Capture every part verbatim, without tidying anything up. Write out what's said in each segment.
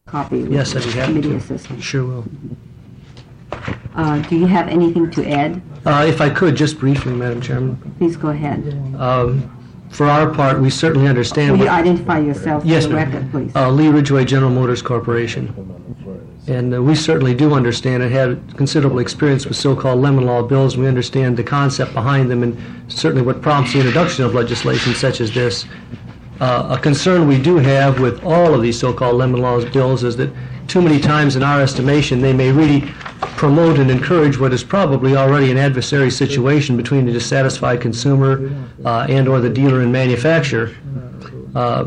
copy with Yes, the I'd be happy committee to. assistant. Sure will. Uh, do you have anything to add? Uh, If I could, just briefly, Madam Chairman. Please go ahead. Um, For our part, we certainly understand. Will you what- identify yourself Yes, for the ma'am. record, please? Uh, Lee Ridgway General Motors Corporation. And uh, we certainly do understand and have considerable experience with so-called lemon law bills. We understand the concept behind them and certainly what prompts the introduction of legislation such as this. Uh, a concern we do have with all of these so-called lemon law bills is that too many times in our estimation they may really promote and encourage what is probably already an adversary situation between the dissatisfied consumer uh, and or the dealer and manufacturer. Uh,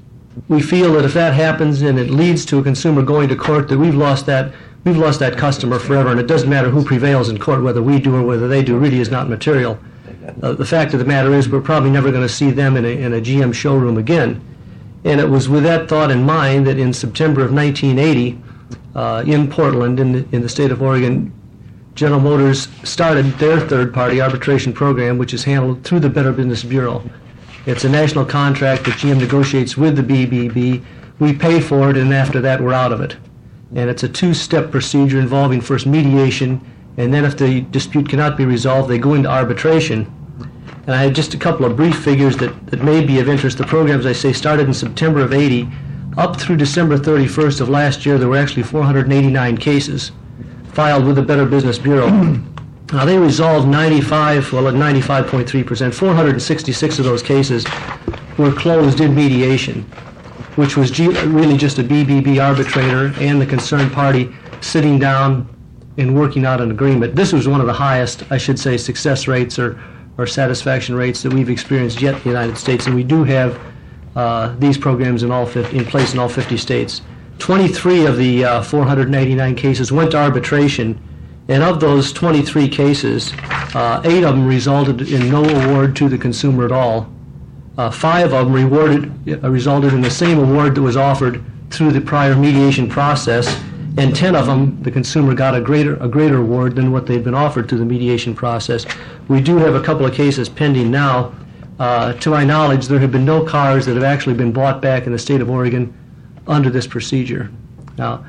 we feel that if that happens and it leads to a consumer going to court, that we've lost that we've lost that customer forever, and it doesn't matter who prevails in court, whether we do or whether they do, really is not material. Uh, the fact of the matter is we're probably never going to see them in a, in a G M showroom again. And it was with that thought in mind that in September of nineteen eighty, uh, in Portland, in the, in the state of Oregon, General Motors started their third-party arbitration program, which is handled through the Better Business Bureau. It's a national contract that G M negotiates with the B B B. We pay for it, and after that, we're out of it. And it's a two-step procedure involving first mediation, and then if the dispute cannot be resolved, they go into arbitration. And I have just a couple of brief figures that, that may be of interest. The program, as I say, started in September of eighty. Up through December thirty-first of last year, there were actually four hundred eighty-nine cases filed with the Better Business Bureau. Now, they resolved ninety-five, well, at ninety-five point three percent, four hundred sixty-six of those cases were closed in mediation, which was G- really just a B B B arbitrator and the concerned party sitting down and working out an agreement. This was one of the highest, I should say, success rates or, or satisfaction rates that we've experienced yet in the United States, and we do have uh, these programs in all fifty, in place in all fifty states. twenty-three of the uh, four hundred eighty-nine cases went to arbitration, and of those twenty-three cases, uh, eight of them resulted in no award to the consumer at all. Uh, five of them rewarded, uh, resulted in the same award that was offered through the prior mediation process, and ten of them, the consumer got a greater a greater award than what they'd been offered through the mediation process. We do have a couple of cases pending now. Uh, to my knowledge, there have been no cars that have actually been bought back in the state of Oregon under this procedure. Now,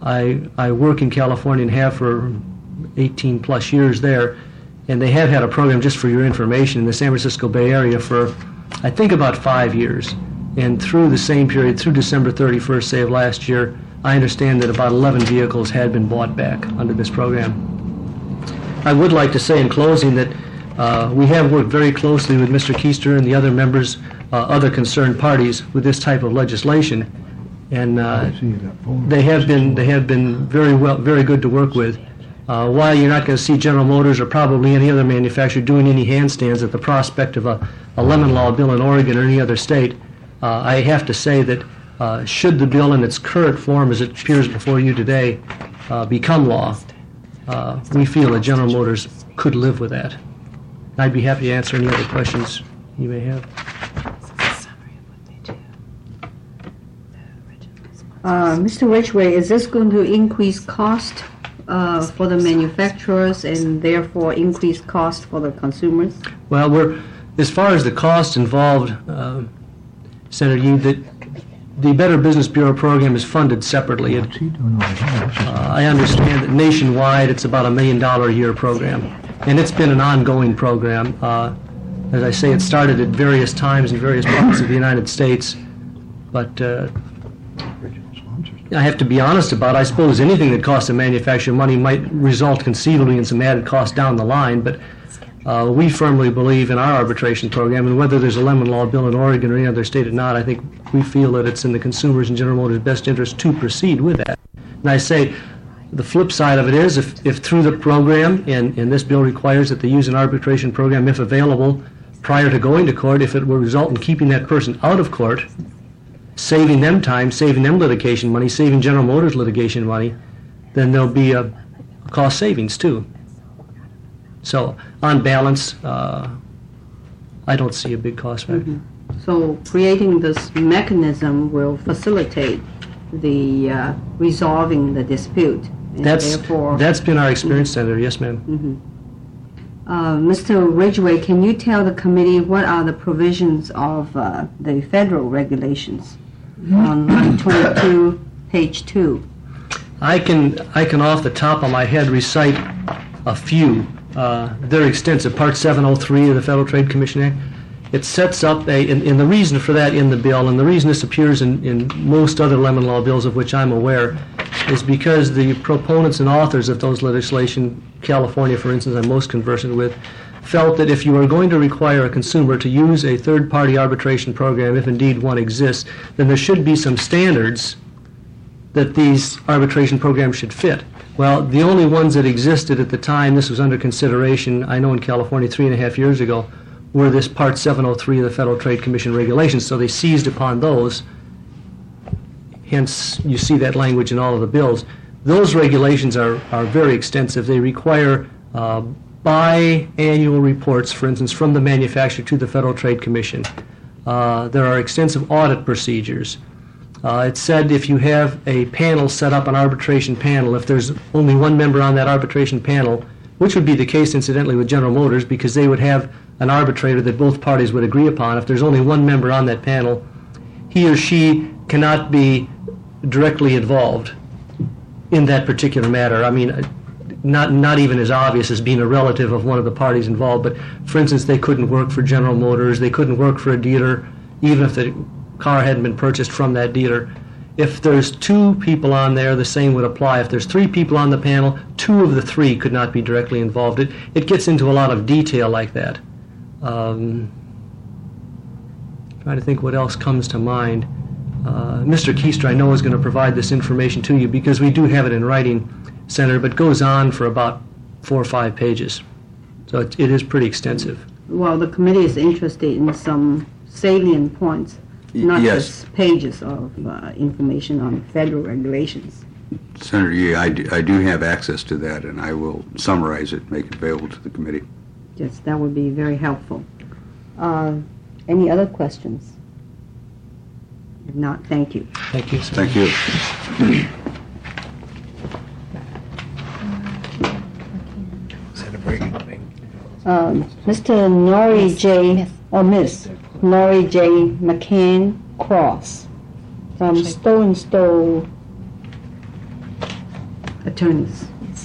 I I work in California and have for eighteen plus years there, and they have had a program, just for your information, in the San Francisco Bay Area for, I think, about five years. And through the same period, through December thirty-first, say, of last year, I understand that about eleven vehicles had been bought back under this program. I would like to say in closing that uh, we have worked very closely with Mister Keister and the other members, uh, other concerned parties with this type of legislation, and uh, they have been they have been very well, very good to work with. Uh, while you're not going to see General Motors or probably any other manufacturer doing any handstands at the prospect of a, a lemon law bill in Oregon or any other state, uh, I have to say that uh, should the bill in its current form as it appears before you today uh, become law, uh, we feel that General Motors could live with that. I'd be happy to answer any other questions you may have. Uh, Mister Ridgway, is this going to increase cost uh, for the manufacturers and therefore increase cost for the consumers? Well, we're as far as the cost involved, uh, Senator Yi, that the Better Business Bureau program is funded separately. It, uh, I understand that nationwide it's about a million dollar a year program, and it's been an ongoing program. Uh, as I say, it started at various times in various parts of the United States, but uh, I have to be honest about it. I suppose anything that costs a manufacturer money might result conceivably in some added cost down the line, but uh, we firmly believe in our arbitration program, and whether there's a lemon law bill in Oregon or any other state or not, I think we feel that it's in the consumers and General Motors' best interest to proceed with that. And I say the flip side of it is if, if through the program, and, and this bill requires that they use an arbitration program if available prior to going to court, if it will result in keeping that person out of court, saving them time, saving them litigation money, saving General Motors litigation money, then there'll be a cost savings too. So on balance, uh, I don't see a big cost factor. Mm-hmm. So creating this mechanism will facilitate the uh, resolving the dispute. And That's therefore, that's been our experience, Senator. Yes, ma'am. Mm-hmm. uh, Mister Ridgway, can you tell the committee what are the provisions of uh, the federal regulations on line twenty-two page two. I can, I can off the top of my head recite a few. Uh, they're extensive. Part seven oh three of the Federal Trade Commission Act. It sets up a, and, and the reason for that in the bill, and the reason this appears in, in most other lemon law bills of which I'm aware, is because the proponents and authors of those legislation, California, for instance, I'm most conversant with, felt that if you are going to require a consumer to use a third-party arbitration program, if indeed one exists, then there should be some standards that these arbitration programs should fit. Well, the only ones that existed at the time this was under consideration, I know in California three and a half years ago, were this Part seven oh three of the Federal Trade Commission regulations, so they seized upon those. Hence, you see that language in all of the bills. Those regulations are, are very extensive. They require uh, biannual reports, for instance, from the manufacturer to the Federal Trade Commission. Uh, there are extensive audit procedures. Uh, it said if you have a panel set up, an arbitration panel, if there's only one member on that arbitration panel, which would be the case, incidentally, with General Motors, because they would have an arbitrator that both parties would agree upon. If there's only one member on that panel, he or she cannot be directly involved in that particular matter. I mean, not not even as obvious as being a relative of one of the parties involved, but for instance, they couldn't work for General Motors, they couldn't work for a dealer, even if the car hadn't been purchased from that dealer. If there's two people on there, the same would apply. If there's three people on the panel, two of the three could not be directly involved. It, it gets into a lot of detail like that. Um, trying to think what else comes to mind. Uh, Mister Keister, I know, is going to provide this information to you because we do have it in writing, Senator, but goes on for about four or five pages. So it, it is pretty extensive. Well, the committee is interested in some salient points, not Yes. just pages of uh, information on federal regulations. Senator Yee, I do, I do have access to that, and I will summarize it, make it available to the committee. Yes, that would be very helpful. Uh, any other questions? If not, thank you. Thank you, sir. Thank you. Um, Mister Nori J. or Miss Nori J. McCann Cross from Stowe and Stowe Attorneys.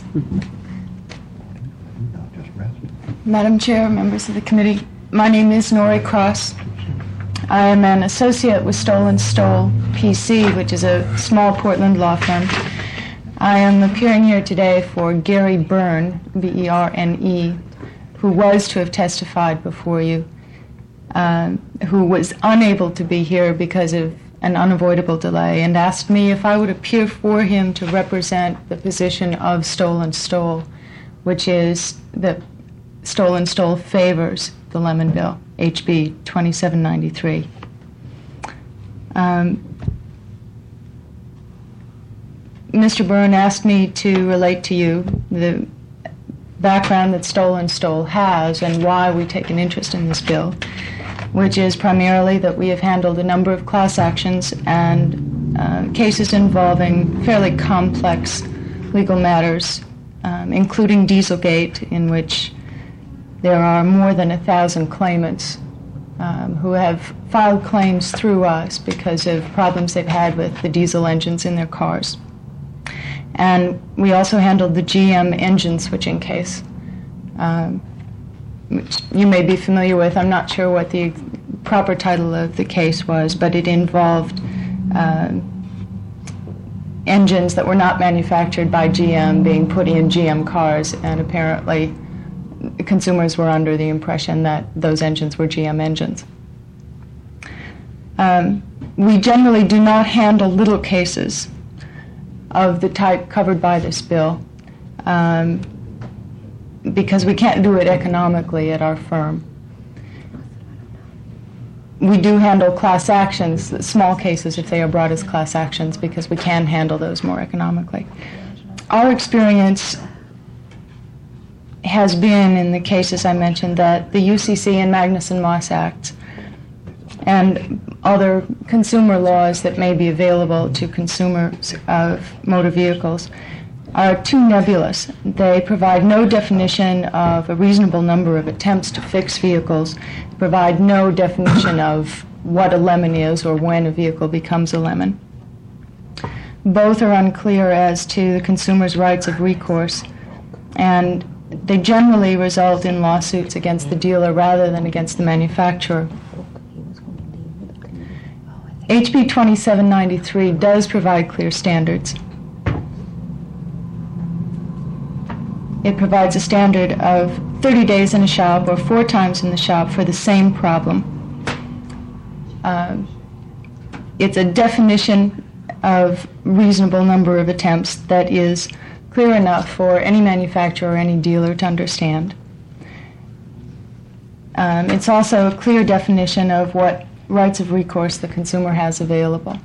Madam Chair, members of the committee, my name is Nori Cross. I am an associate with Stoll and Stoll P C, which is a small Portland law firm. I am appearing here today for Gary Byrne, B E R N E, who was to have testified before you, uh, who was unable to be here because of an unavoidable delay, and asked me if I would appear for him to represent the position of Stoll and Stoll, which is that Stoll and Stoll favors the Lemon Bill, H B twenty-seven ninety-three. Um, Mister Byrne asked me to relate to you the background that Stoll and Stoll has and why we take an interest in this bill, which is primarily that we have handled a number of class actions and uh, cases involving fairly complex legal matters, um, including Dieselgate, in which there are more than a thousand claimants um, who have filed claims through us because of problems they've had with the diesel engines in their cars. And we also handled the G M engine switching case, um, which you may be familiar with. I'm not sure what the proper title of the case was, but it involved uh, engines that were not manufactured by G M being put in G M cars, and apparently consumers were under the impression that those engines were G M engines. Um, we generally do not handle little cases of the type covered by this bill um, because we can't do it economically at our firm. We do handle class actions, small cases if they are brought as class actions, because we can handle those more economically. Our experience has been in the cases I mentioned that the U C C and Magnuson-Moss Acts and other consumer laws that may be available to consumers of motor vehicles are too nebulous. They provide no definition of a reasonable number of attempts to fix vehicles, provide no definition of what a lemon is or when a vehicle becomes a lemon. Both are unclear as to the consumer's rights of recourse, and they generally result in lawsuits against the dealer rather than against the manufacturer. H B twenty-seven ninety-three does provide clear standards. It provides a standard of thirty days in a shop or four times in the shop for the same problem. Uh, it's a definition of reasonable number of attempts that is clear enough for any manufacturer or any dealer to understand. Um, it's also a clear definition of what rights of recourse the consumer has available.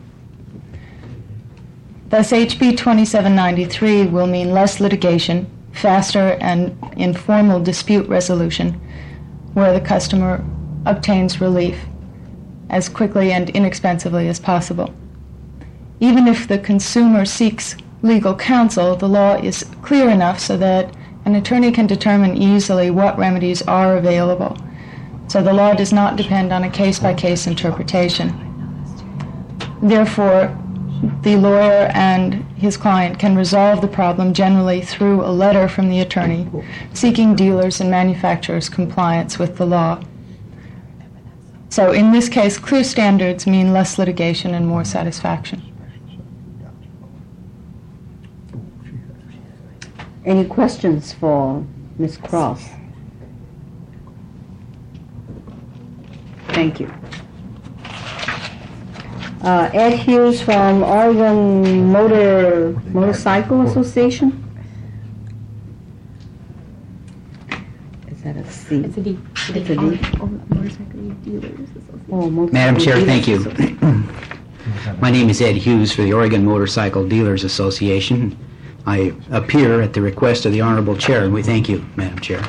Thus, H B twenty-seven ninety-three will mean less litigation, faster and informal dispute resolution, where the customer obtains relief as quickly and inexpensively as possible. Even if the consumer seeks legal counsel, the law is clear enough so that an attorney can determine easily what remedies are available. So the law does not depend on a case-by-case interpretation. Therefore, the lawyer and his client can resolve the problem generally through a letter from the attorney seeking dealers and manufacturers' compliance with the law. So in this case, clear standards mean less litigation and more satisfaction. Any questions for Miz Cross? Thank you. Uh, Ed Hughes from Oregon Motor Motorcycle Association. Is that a C? It's a D. It's a D. Motorcycle Dealers Association. Oh, Motorcycle Madam Chair, Dealers thank you. Association. My name is Ed Hughes for the Oregon Motorcycle Dealers Association. I appear at the request of the Honorable Chair, and we thank you, Madam Chair.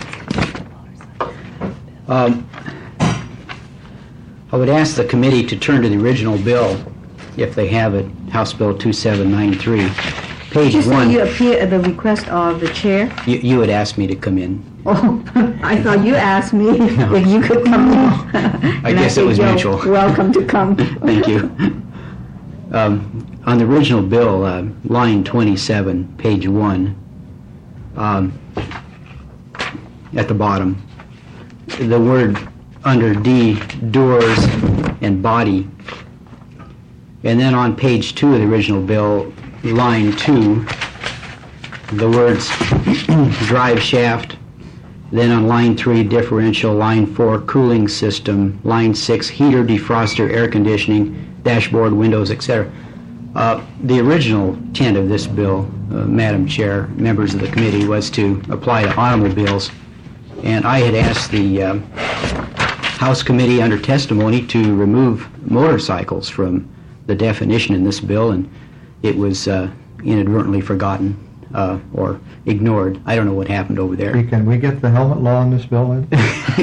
Um, I would ask the committee to turn to the original bill, if they have it, House Bill two seven nine three, page Did you say one. you appear at the request of the chair? You, you had asked me to come in. Oh, I thought you asked me if you could come in. I And guess it said, was "You're mutual." Welcome to come. Thank you. Um, on the original bill, uh, line twenty-seven, page one, um, at the bottom, the word under D, doors and body. And then on page two of the original bill, line two, the words drive shaft. Then on line three, differential. Line four, cooling system. Line six, heater, defroster, air conditioning, dashboard, windows, et cetera. Uh, the original intent of this bill, uh, Madam Chair, members of the committee, was to apply to automobiles. And I had asked the uh, House committee under testimony to remove motorcycles from the definition in this bill, and it was uh, inadvertently forgotten uh, or ignored. I don't know what happened over there. We- Can we get the helmet law in this bill in?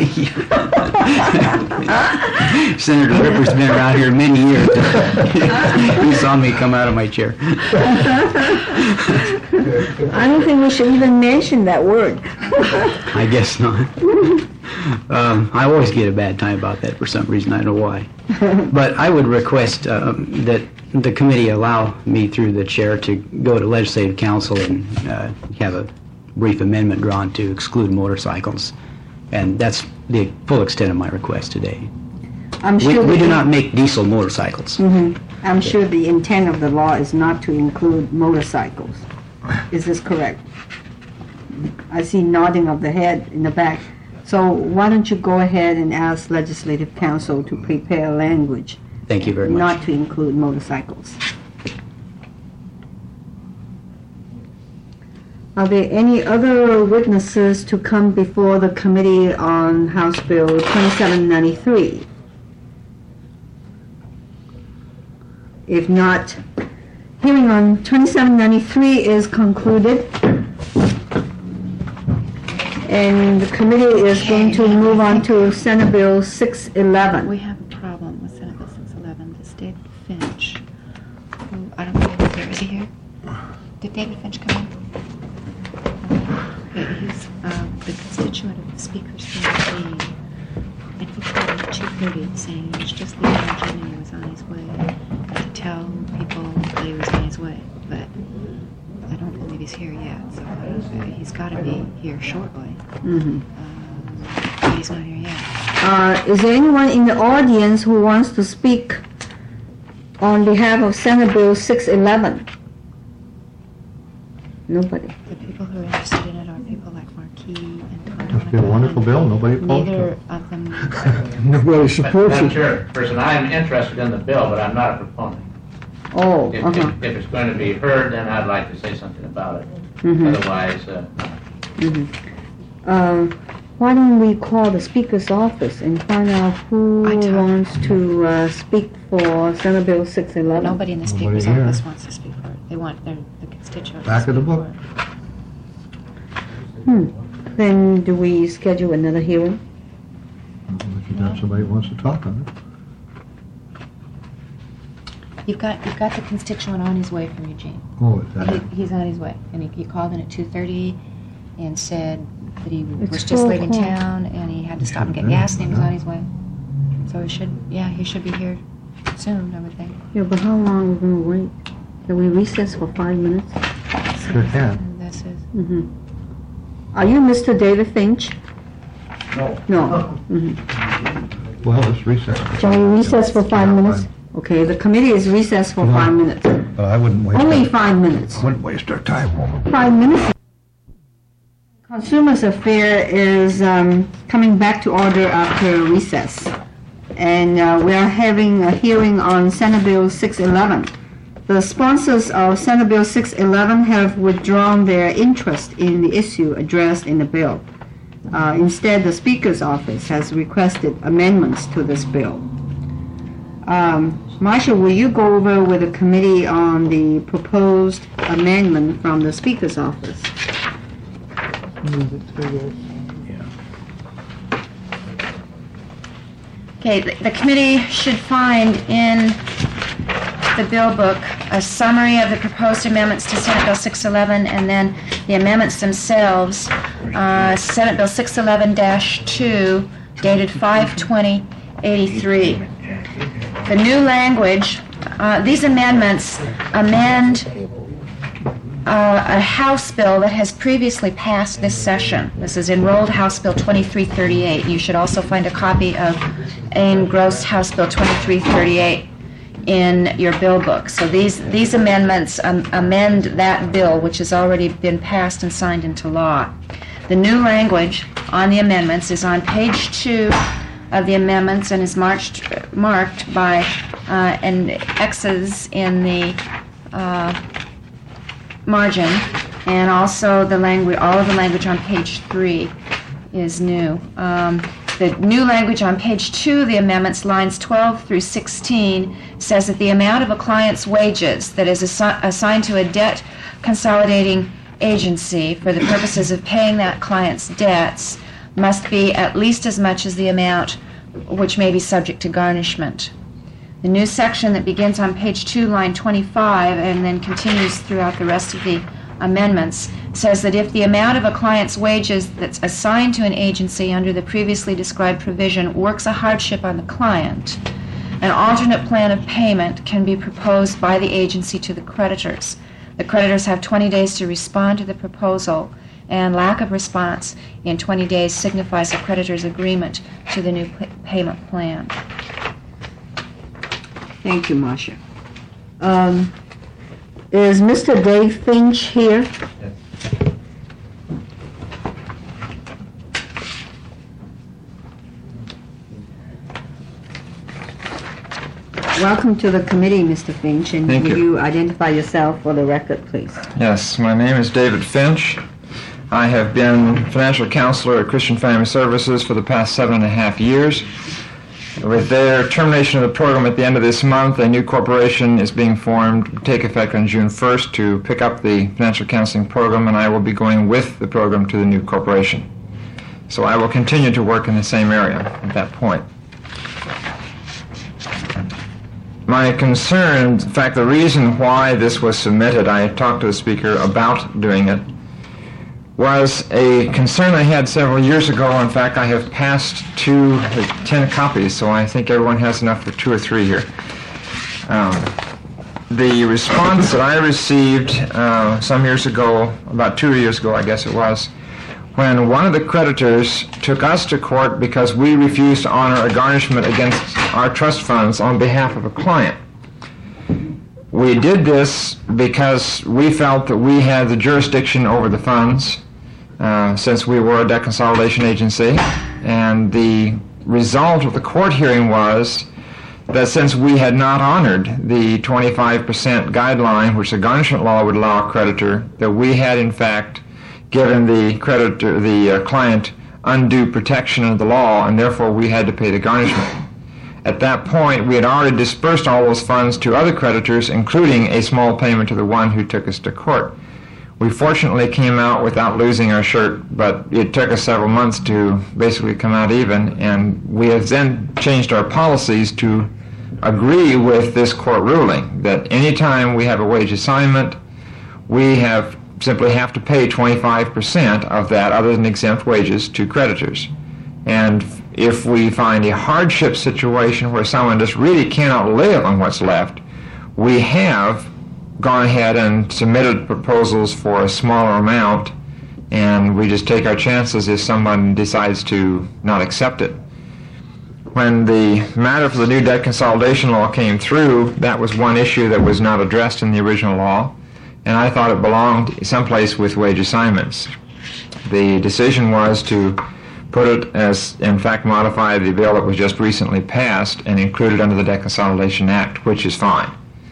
Senator Ripper's been around here many years. He saw me come out of my chair. I don't think we should even mention that word. I guess not. Um, I always get a bad time about that for some reason. I don't know why. But I would request um, that the committee allow me through the chair to go to Legislative Council and uh, have a brief amendment drawn to exclude motorcycles. And that's the full extent of my request today. I'm We, sure we the- do not make diesel motorcycles. I'm sure the intent of the law is not to include motorcycles. Is this correct? I see nodding of the head in the back. So why don't you go ahead and ask Legislative Council to prepare language Thank you very much. not to include motorcycles. Are there any other witnesses to come before the committee on House Bill twenty-seven ninety-three? If not, hearing on twenty-seven ninety-three is concluded. And the committee is going to move on to Senate Bill six eleven. We have a problem with Senate Bill six eleven. This David Finch, who, I don't know if he's here. Is he here? Did David Finch come in? Okay, he's um, the constituent of the Speaker's P C. And he called at two thirty saying he was just leaving Virginia and was on his way to tell people that he was on his way, but I don't believe he's here yet, so uh, he's got to be here shortly. Mhm. Um, but he's not here yet. Uh, is there anyone in the audience who wants to speak on behalf of Senate Bill six eleven? Nobody. The people who are interested in it are people like Marquis and Tom Must be a wonderful bill, nobody opposed to Neither it. of them. Nobody supports Madam it. Chairperson, I am interested in the bill, but I'm not a proponent. Oh, If, uh-huh. if, if it's going to be heard, then I'd like to say something about it. Mhm. Otherwise, uh, Mhm. Um, why don't we call the Speaker's office and find out who I talked- wants to uh, speak for Senate Bill six eleven? Nobody in the Nobody speaker's here. office wants to speak for it. They want their the constituents. to Back of the speak book. for it. Hmm. Then do we schedule another hearing? If you got somebody who wants to talk on it. You've got you've got the constituent on his way from Eugene. Oh, is that He, it? he's on his way, and he, he called in at two thirty, and said that he It's was just four leaving o'clock. town, and he had to He stop and should get be, gas, and he was yeah. on his way. So he should, yeah, he should be here soon, I would think. Yeah, but how long are we gonna wait? Can we recess for five minutes? Sure can. And that's his. Mm-hmm. Are you Mister David Finch? no. No. Mhm. Well, let's recess. Shall we recess for five Yeah, minutes? fine. Okay, the committee is recessed for No. five minutes. But I wouldn't waste. Only our- five minutes. Wouldn't waste our time. Five minutes. Consumers Affair is um, coming back to order after recess. And uh, we are having a hearing on Senate Bill six eleven. The sponsors of Senate Bill six eleven have withdrawn their interest in the issue addressed in the bill. Uh, Instead, the Speaker's office has requested amendments to this bill. Um, Marcia, will you go over with the committee on the proposed amendment from the Speaker's office? Okay, the the committee should find in the bill book a summary of the proposed amendments to Senate Bill six eleven, and then the amendments themselves. Uh, Senate Bill six eleven dash two, dated five twenty eighty-three. The new language, uh, these amendments amend uh, a House bill that has previously passed this session. This is enrolled House Bill twenty-three thirty-eight. You should also find a copy of engrossed House Bill twenty-three thirty-eight in your bill book. So these, these amendments um, amend that bill, which has already been passed and signed into law. The new language on the amendments is on page two of the amendments and is marked, marked by uh, an X's in the uh, margin, and also the language, all of the language on page three is new. Um, the new language on page two of the amendments, lines twelve through sixteen, says that the amount of a client's wages that is assi- assigned to a debt consolidating agency for the purposes of paying that client's debts must be at least as much as the amount which may be subject to garnishment. The new section that begins on page two, line twenty-five, and then continues throughout the rest of the amendments, says that if the amount of a client's wages that's assigned to an agency under the previously described provision works a hardship on the client, an alternate plan of payment can be proposed by the agency to the creditors. The creditors have twenty days to respond to the proposal, and lack of response in twenty days signifies the creditor's agreement to the new p- payment plan. Thank you, Marcia. Um, Is Mister Dave Finch here? Welcome to the committee, Mister Finch, and Thank will you. you identify yourself for the record, please? Yes, my name is David Finch. I have been financial counselor at Christian Family Services for the past seven and a half years. With their termination of the program at the end of this month, a new corporation is being formed to take effect on June first to pick up the financial counseling program, and I will be going with the program to the new corporation. So I will continue to work in the same area at that point. My concern, in fact, the reason why this was submitted, I talked to the speaker about doing it, was a concern I had several years ago. In fact, I have passed two, uh, ten copies, so I think everyone has enough for two or three here. Um, the response that I received uh, some years ago, about two years ago I guess it was, when one of the creditors took us to court because we refused to honor a garnishment against our trust funds on behalf of a client. We did this because we felt that we had the jurisdiction over the funds uh, since we were a debt consolidation agency, and the result of the court hearing was that since we had not honored the twenty-five percent guideline which the garnishment law would allow a creditor, that we had in fact given the creditor, the uh, client, undue protection of the law, and therefore we had to pay the garnishment. At that point, we had already dispersed all those funds to other creditors, including a small payment to the one who took us to court. We fortunately came out without losing our shirt, but it took us several months to basically come out even, and we have then changed our policies to agree with this court ruling that any time we have a wage assignment, we have simply have to pay twenty-five percent of that other than exempt wages to creditors. And if we find a hardship situation where someone just really cannot live on what's left, we have gone ahead and submitted proposals for a smaller amount, and we just take our chances if someone decides to not accept it. When the matter for the new debt consolidation law came through, that was one issue that was not addressed in the original law, and I thought it belonged someplace with wage assignments. The decision was to put it as, in fact, modify the bill that was just recently passed and include it under the Debt Consolidation Act, which is fine.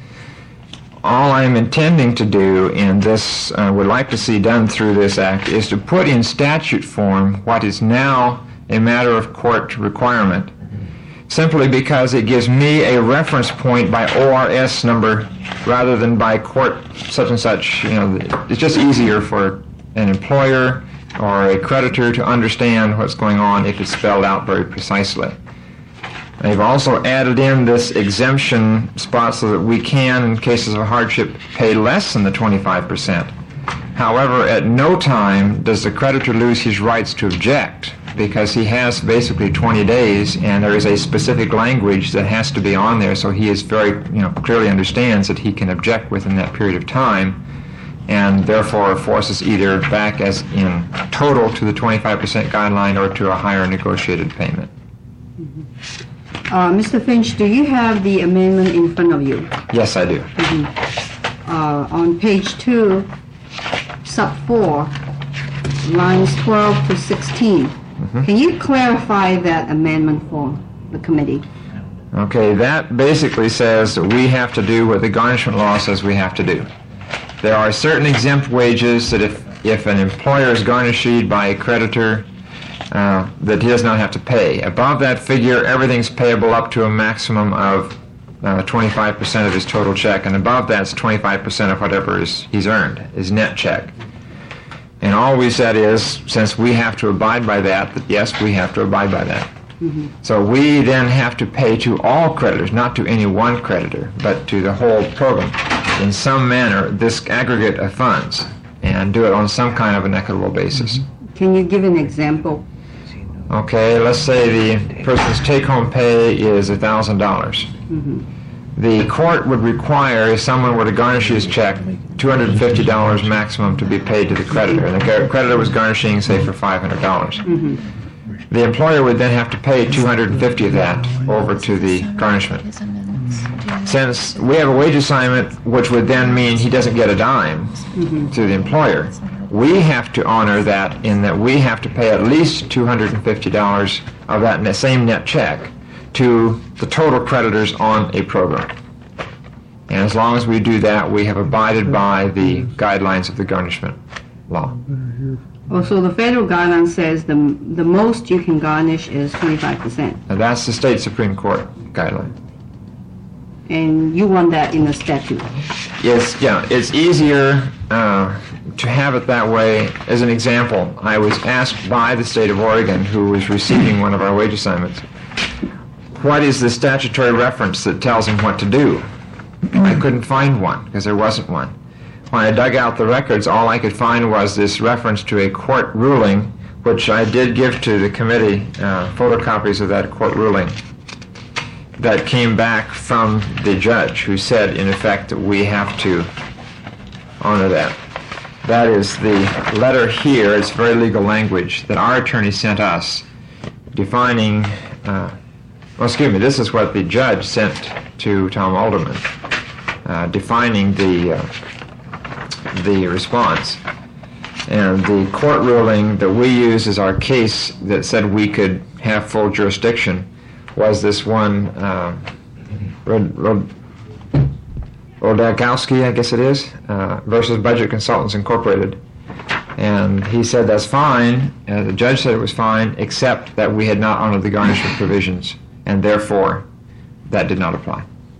All I'm intending to do in this, uh, would like to see done through this act, is to put in statute form what is now a matter of court requirement, simply because it gives me a reference point by O R S number rather than by court such and such. You know, it's just easier for an employer or a creditor to understand what's going on if it's spelled out very precisely. They've also added in this exemption spot so that we can, in cases of hardship, pay less than the twenty-five percent. However, at no time does the creditor lose his rights to object, because he has basically twenty days, and there is a specific language that has to be on there, so he is very, you know, clearly understands that he can object within that period of time, and therefore forces either back as in total to the twenty-five percent guideline or to a higher negotiated payment. Uh, Mister Finch, do you have the amendment in front of you? Yes, I do. Mm-hmm. Uh, on page two, sub four, lines twelve to sixteen. Mm-hmm. Can you clarify that amendment for the committee? Okay, that basically says that we have to do what the garnishment law says we have to do. There are certain exempt wages that if, if an employer is garnished by a creditor, uh, that he does not have to pay. Above that figure, everything's payable up to a maximum of uh, twenty-five percent of his total check, and above that's twenty-five percent of whatever is, he's earned, his net check. And all we said is, since we have to abide by that, that yes, we have to abide by that. Mm-hmm. So we then have to pay to all creditors, not to any one creditor, but to the whole program, in some manner, this aggregate of funds, and do it on some kind of an equitable basis. Can you give an example? Okay, let's say the person's take-home pay is one thousand dollars. Mm-hmm. The court would require, if someone were to garnish his check, two hundred fifty dollars maximum to be paid to the creditor, and the creditor was garnishing, say, for five hundred dollars. Mm-hmm. The employer would then have to pay two hundred fifty of that over to the garnishment. Since we have a wage assignment, which would then mean he doesn't get a dime mm-hmm. to the employer, we have to honor that in that we have to pay at least two hundred fifty dollars of that same net check to the total creditors on a program. And as long as we do that, we have abided by the guidelines of the garnishment law. Oh, so the federal guideline says the the most you can garnish is twenty-five percent. And that's the state Supreme Court guideline. And you want that in the statute? Yes, yeah, it's easier uh, to have it that way. As an example, I was asked by the state of Oregon, who was receiving one of our wage assignments, what is the statutory reference that tells him what to do? I couldn't find one because there wasn't one. When I dug out the records, all I could find was this reference to a court ruling, which I did give to the committee, uh, photocopies of that court ruling. that came back from the judge, who said, in effect, that we have to honor that. That is the letter here, it's very legal language, that our attorney sent us, defining, uh, well, excuse me, this is what the judge sent to Tom Alderman, uh, defining the, uh, the response. And the court ruling that we use as our case that said we could have full jurisdiction was this one, uh, Rod- Rod- Rodakowski, I guess it is, uh, versus Budget Consultants Incorporated. And he said that's fine, uh, the judge said it was fine, except that we had not honored the garnishment provisions, and therefore that did not apply.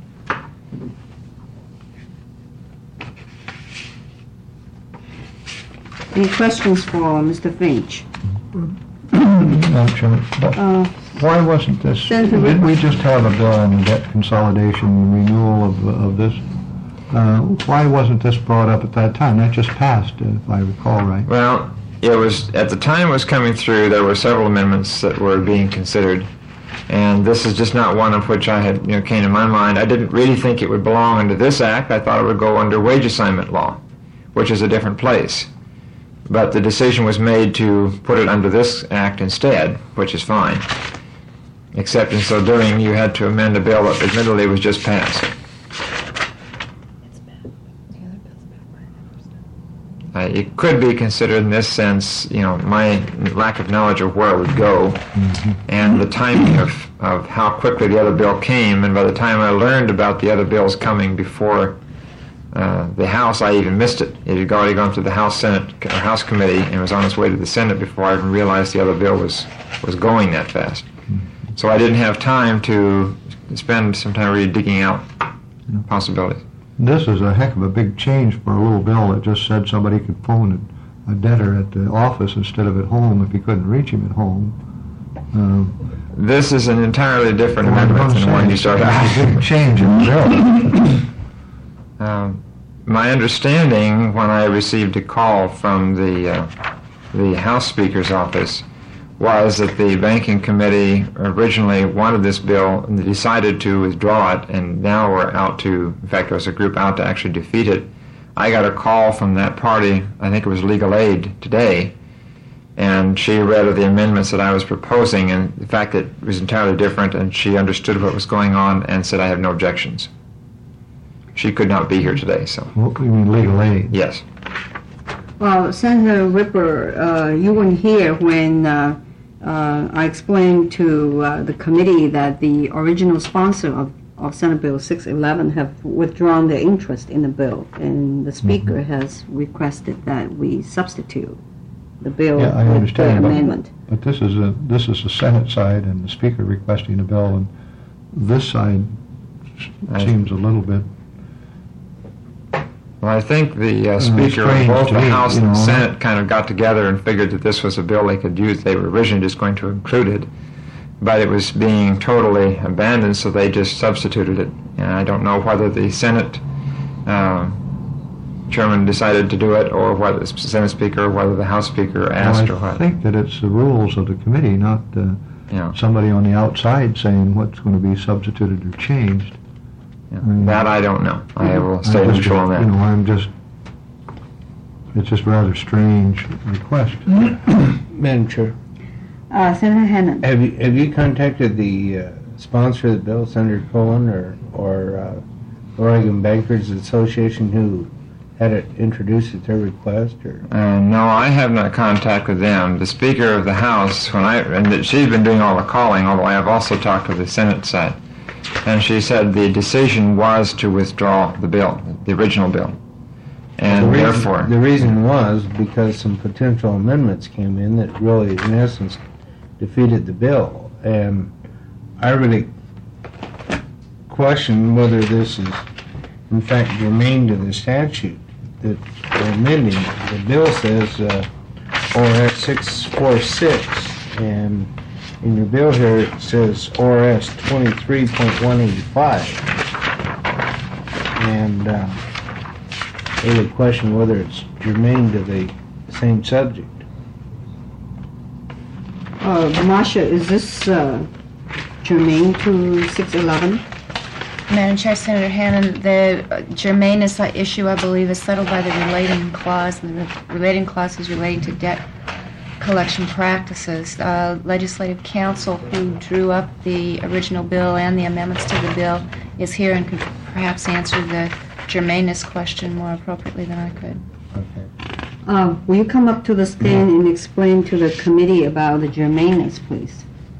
Any questions for Mister Finch? Madam Chairman, but Uh, why wasn't this, Senator didn't we Whitmer. just have a bill on debt consolidation renewal of, of this? Uh, Why wasn't this brought up at that time? That just passed, if I recall right. Well, it was, at the time it was coming through, there were several amendments that were being considered, and this is just not one of which I had, you know, came to my mind. I didn't really think it would belong under this act. I thought it would go under wage assignment law, which is a different place. But the decision was made to put it under this act instead, which is fine. Except in so doing, you had to amend a bill that admittedly was just passed. Uh, it could be considered in this sense, you know, my lack of knowledge of where it would go, and the timing of, of how quickly the other bill came, and by the time I learned about the other bills coming before uh, the House, I even missed it. It had already gone through the House, Senate, or House Committee, and was on its way to the Senate before I even realized the other bill was, was going that fast. So I didn't have time to spend some time really digging out possibilities. This is a heck of a big change for a little bill that just said somebody could phone a debtor at the office instead of at home if he couldn't reach him at home. Um, This is an entirely different Well, I'm amendment than the one you started It's a big out. change in the bill. Um, my understanding, when I received a call from the uh, the House Speaker's office, was that the Banking Committee originally wanted this bill and they decided to withdraw it, and now we're out to, in fact, there was a group out to actually defeat it. I got a call from that party, I think it was Legal Aid, today, and she read of the amendments that I was proposing and the fact that it was entirely different, and she understood what was going on and said I have no objections. She could not be here today, so What, you mean legal aid? yes. Well, Senator Whipper, uh, you weren't here when uh, uh, I explained to uh, the committee that the original sponsor of, of Senate Bill six eleven have withdrawn their interest in the bill, and the Speaker has requested that we substitute the bill Yeah, I with the understand, but- amendment. But this is a, this is the Senate side and the Speaker requesting a bill, and this side s- I- seems a little bit, Well, I think the uh, Uh, Speaker of strange both to the me, House you and the know. Senate kind of got together and figured that this was a bill they could use. They were originally just going to include it, but it was being totally abandoned, so they just substituted it. And I don't know whether the Senate uh, chairman decided to do it, or whether the Senate Speaker, or whether the House Speaker asked, or well, I what. think that it's the rules of the committee, not uh, Yeah. somebody on the outside saying what's going to be substituted or changed. Yeah. Mm. That I don't know. I will I stay just- neutral on that. You know, I'm just, it's just rather strange request. Madam Chair, Uh, Senator Hannan. have you, have you contacted the uh, sponsor of the bill, Senator Cohen, or, or uh, Oregon Bankers Association, who had it introduced at their request, or? Uh, no, I have not contacted them. The Speaker of the House, when I and that she's been doing all the calling, although I have also talked to the Senate side, and she said the decision was to withdraw the bill, the original bill, and The reason- therefore, The reason was because some potential amendments came in that really, in essence, defeated the bill. And I really question whether this is, in fact, germane to the statute that we're amending. The bill says uh, O R S six forty-six, and in your bill here it says O R S twenty-three point one eighty-five. And uh, I really question whether it's germane to the same subject. Uh, Marcia, is this uh, germane to six eleven? Madam Chair, Senator Hannan, the uh, germaneness issue, I believe, is settled by the relating clause, and the re- relating clause is relating to debt collection practices. Uh, Legislative counsel who drew up the original bill and the amendments to the bill is here and could perhaps answer the germaneness question more appropriately than I could. Uh, will you come up to the stand and explain to the committee about the germaneness, please?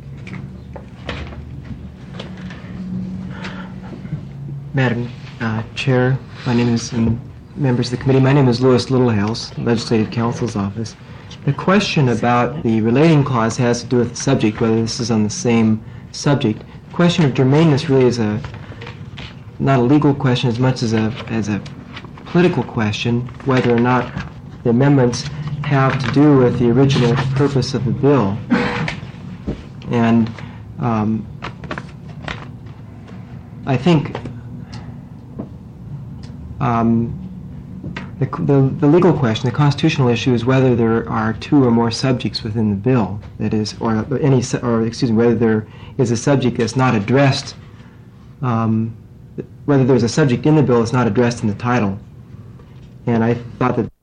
Madam uh, Chair, my name is, and members of the committee, my name is Louis Littlehouse, Legislative Counsel's Office. The question about the relating clause has to do with the subject, whether this is on the same subject. The question of germaneness really is a not a legal question as much as a as a political question, whether or not the amendments have to do with the original purpose of the bill. And um, I think Um, the, the, the legal question, the constitutional issue, is whether there are two or more subjects within the bill. That is, or any, or excuse me, whether there is a subject that's not addressed, um, whether there's a subject in the bill that's not addressed in the title. And I thought that